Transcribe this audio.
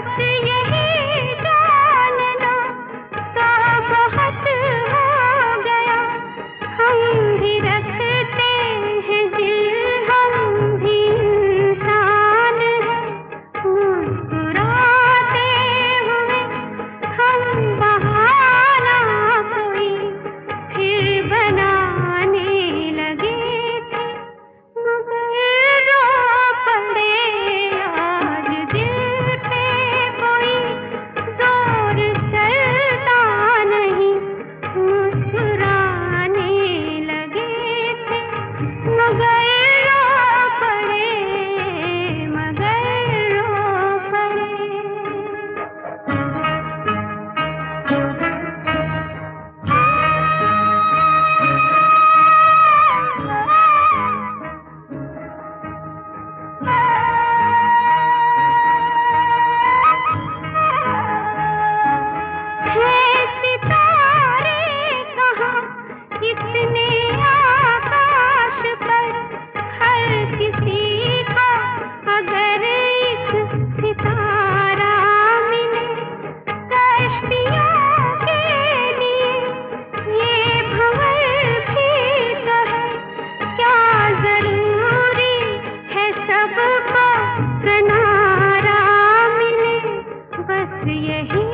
बस यही जान लो तो बहुत हो गया। हम भी रखते हैं दिल, हम भी इंसान हैं। मुस्कुराते हुए हम बहाना कोई फिर बनाने लगे थे, मगर रो पड़े आज दिल पे कोई जोर चलता नहीं। मुस्कुराने लगे थे मगर रो पड़े, मगर रो पड़े। है सितारे कहाँ किसने आकाश पर, हर किसी को अगर एक सितारा मिले कश्तियों के लिए ये भंवर भी तो है। क्या जरूरी है सबको किनारा मिले, बस यही